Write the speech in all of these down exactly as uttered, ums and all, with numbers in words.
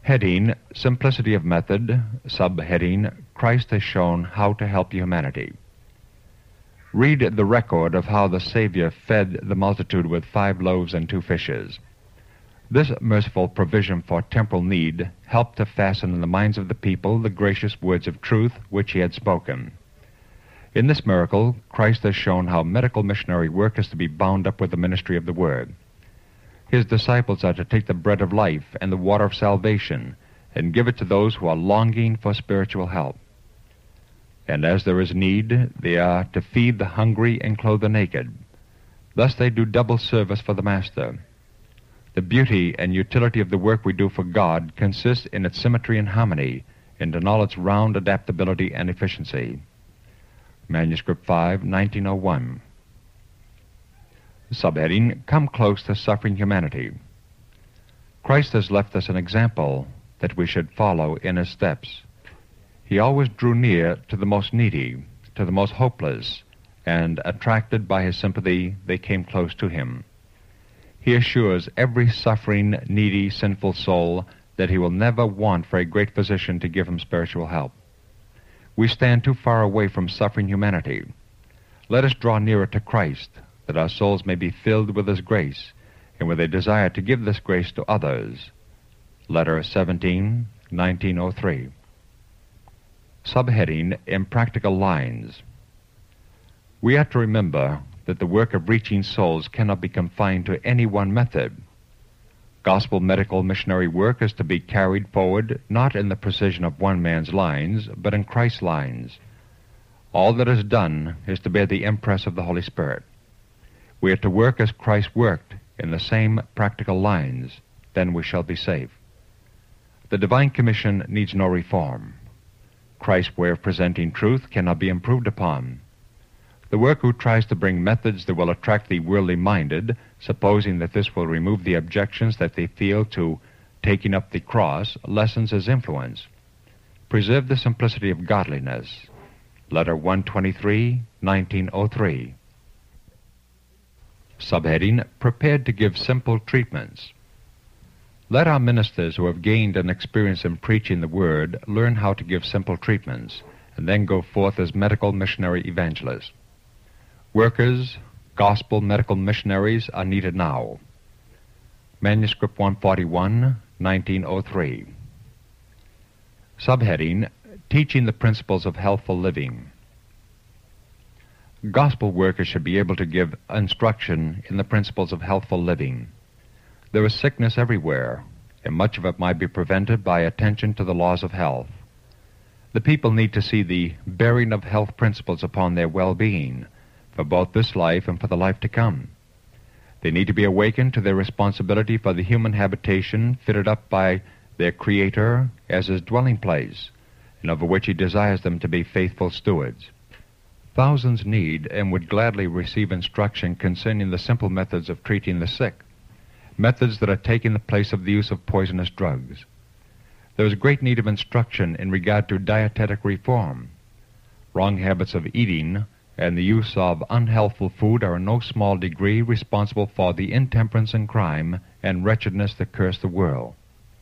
Heading, Simplicity of Method. Subheading, Christ has shown how to help humanity. Read the record of how the Savior fed the multitude with five loaves and two fishes. This merciful provision for temporal need helped to fasten in the minds of the people the gracious words of truth which he had spoken. In this miracle, Christ has shown how medical missionary work is to be bound up with the ministry of the Word. His disciples are to take the bread of life and the water of salvation and give it to those who are longing for spiritual help. And as there is need, they are to feed the hungry and clothe the naked. Thus they do double service for the Master. The beauty and utility of the work we do for God consists in its symmetry and harmony, and in all its round adaptability and efficiency. Manuscript five, nineteen oh one. Subheading, Come Close to Suffering Humanity. Christ has left us an example that we should follow in his steps. He always drew near to the most needy, to the most hopeless, and attracted by his sympathy, they came close to him. He assures every suffering, needy, sinful soul that he will never want for a great physician to give him spiritual help. We stand too far away from suffering humanity. Let us draw nearer to Christ, that our souls may be filled with his grace, and with a desire to give this grace to others. Letter seventeen, nineteen oh three. Subheading, Impractical Lines. We are to remember that the work of reaching souls cannot be confined to any one method. Gospel medical missionary work is to be carried forward not in the precision of one man's lines, but in Christ's lines. All that is done is to bear the impress of the Holy Spirit. We are to work as Christ worked, in the same practical lines. Then we shall be safe. The divine commission needs no reform. Christ's way of presenting truth cannot be improved upon. The worker who tries to bring methods that will attract the worldly minded, supposing that this will remove the objections that they feel to taking up the cross, lessens his influence. Preserve the simplicity of godliness. Letter one twenty-three, nineteen oh three. Subheading, Prepared to give simple treatments. Let our ministers who have gained an experience in preaching the Word learn how to give simple treatments, and then go forth as medical missionary evangelists. Workers, gospel medical missionaries are needed now. Manuscript one forty-one, nineteen oh three. Subheading, Teaching the Principles of Healthful Living. Gospel workers should be able to give instruction in the principles of healthful living. There is sickness everywhere, and much of it might be prevented by attention to the laws of health. The people need to see the bearing of health principles upon their well-being, for both this life and for the life to come. They need to be awakened to their responsibility for the human habitation fitted up by their Creator as his dwelling place, and over which he desires them to be faithful stewards. Thousands need and would gladly receive instruction concerning the simple methods of treating the sick, methods that are taking the place of the use of poisonous drugs. There is great need of instruction in regard to dietetic reform. Wrong habits of eating and the use of unhealthful food are in no small degree responsible for the intemperance and crime and wretchedness that curse the world.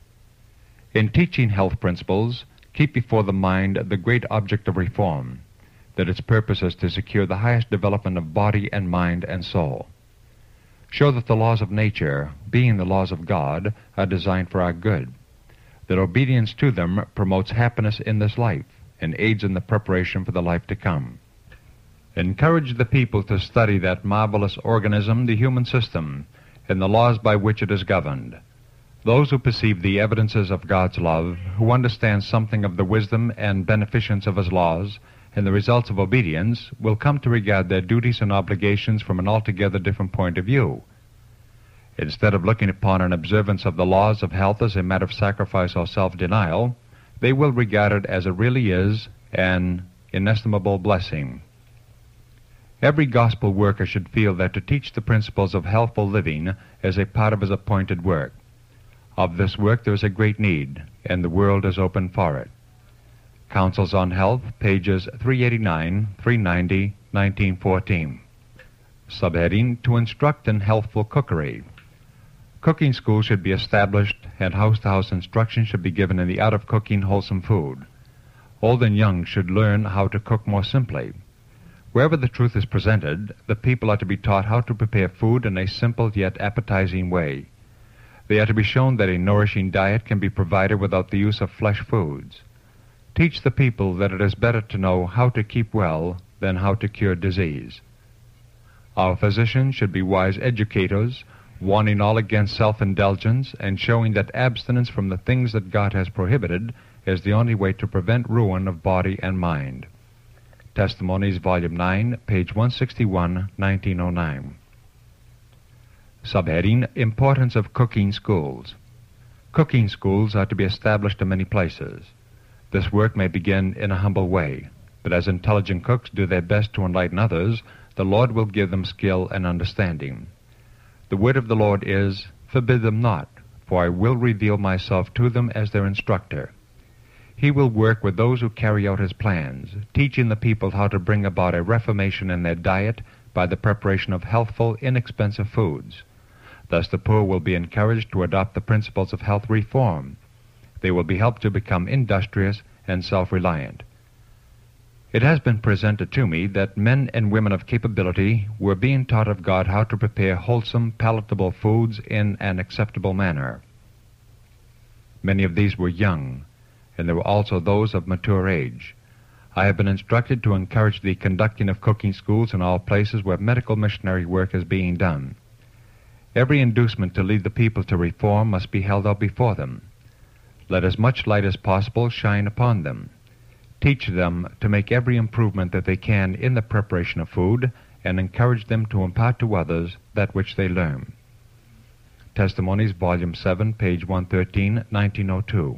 In teaching health principles, keep before the mind the great object of reform, that its purpose is to secure the highest development of body and mind and soul. Show that the laws of nature, being the laws of God, are designed for our good, that obedience to them promotes happiness in this life and aids in the preparation for the life to come. Encourage the people to study that marvelous organism, the human system, and the laws by which it is governed. Those who perceive the evidences of God's love, who understand something of the wisdom and beneficence of his laws, and the results of obedience, will come to regard their duties and obligations from an altogether different point of view. Instead of looking upon an observance of the laws of health as a matter of sacrifice or self-denial, they will regard it as it really is, an inestimable blessing. Every gospel worker should feel that to teach the principles of healthful living is a part of his appointed work. Of this work there is a great need, and the world is open for it. Counsels on Health, pages three eighty-nine, three ninety, nineteen fourteen. Subheading, To Instruct in Healthful Cookery. Cooking schools should be established, and house-to-house instruction should be given in the art of cooking wholesome food. Old and young should learn how to cook more simply. Wherever the truth is presented, the people are to be taught how to prepare food in a simple yet appetizing way. They are to be shown that a nourishing diet can be provided without the use of flesh foods. Teach the people that it is better to know how to keep well than how to cure disease. Our physicians should be wise educators, warning all against self-indulgence and showing that abstinence from the things that God has prohibited is the only way to prevent ruin of body and mind. Testimonies, Volume nine, page one sixty-one, nineteen oh nine. Subheading, Importance of Cooking Schools. Cooking schools are to be established in many places. This work may begin in a humble way, but as intelligent cooks do their best to enlighten others, the Lord will give them skill and understanding. The word of the Lord is, "Forbid them not, for I will reveal myself to them as their instructor." He will work with those who carry out his plans, teaching the people how to bring about a reformation in their diet by the preparation of healthful, inexpensive foods. Thus the poor will be encouraged to adopt the principles of health reform. They will be helped to become industrious and self-reliant. It has been presented to me that men and women of capability were being taught of God how to prepare wholesome, palatable foods in an acceptable manner. Many of these were young, and there were also those of mature age. I have been instructed to encourage the conducting of cooking schools in all places where medical missionary work is being done. Every inducement to lead the people to reform must be held out before them. Let as much light as possible shine upon them. Teach them to make every improvement that they can in the preparation of food, and encourage them to impart to others that which they learn. Testimonies, Volume seven, page one thirteen, nineteen oh two.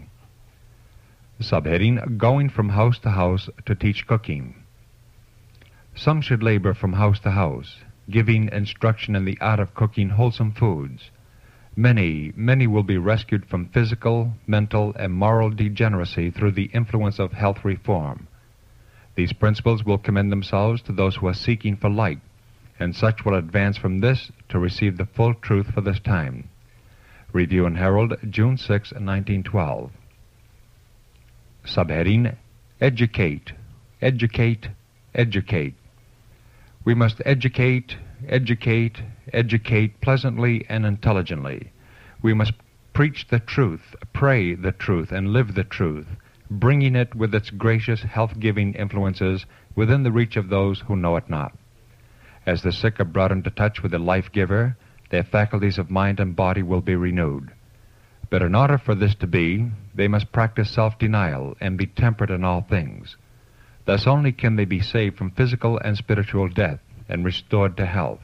Subheading, Going from House to House to Teach Cooking. Some should labor from house to house, giving instruction in the art of cooking wholesome foods. Many, many will be rescued from physical, mental, and moral degeneracy through the influence of health reform. These principles will commend themselves to those who are seeking for light, and such will advance from this to receive the full truth for this time. Review and Herald, June sixth, nineteen twelve. Subheading, Educate, Educate, Educate. We must educate, educate, educate pleasantly and intelligently. We must preach the truth, pray the truth, and live the truth, bringing it with its gracious, health-giving influences within the reach of those who know it not. As the sick are brought into touch with the life-giver, their faculties of mind and body will be renewed. But in order for this to be, they must practice self-denial and be temperate in all things. Thus only can they be saved from physical and spiritual death and restored to health.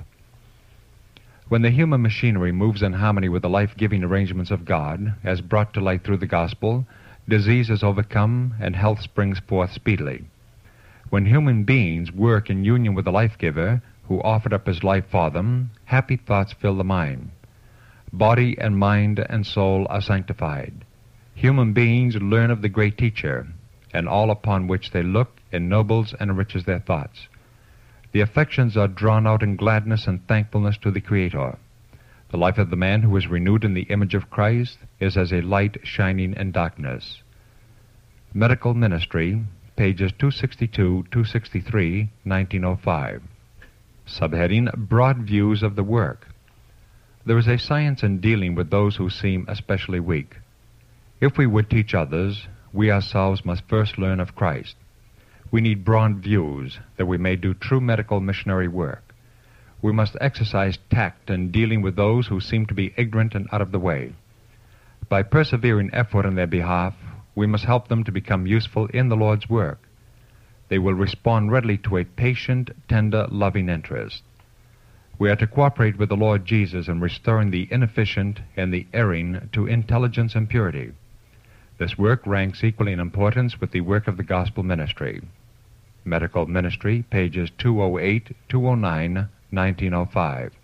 When the human machinery moves in harmony with the life-giving arrangements of God, as brought to light through the gospel, disease is overcome and health springs forth speedily. When human beings work in union with the life-giver, who offered up his life for them, happy thoughts fill the mind. Body and mind and soul are sanctified. Human beings learn of the great teacher, and all upon which they look ennobles and enriches their thoughts. The affections are drawn out in gladness and thankfulness to the Creator. The life of the man who is renewed in the image of Christ is as a light shining in darkness. Medical Ministry, pages two sixty-two to two sixty-three, nineteen oh five. Subheading, Broad Views of the Work. There is a science in dealing with those who seem especially weak. If we would teach others, we ourselves must first learn of Christ. We need broad views that we may do true medical missionary work. We must exercise tact in dealing with those who seem to be ignorant and out of the way. By persevering effort in their behalf, we must help them to become useful in the Lord's work. They will respond readily to a patient, tender, loving interest. We are to cooperate with the Lord Jesus in restoring the inefficient and the erring to intelligence and purity. This work ranks equally in importance with the work of the gospel ministry. Medical Ministry, pages two oh eight, two oh nine, nineteen oh five.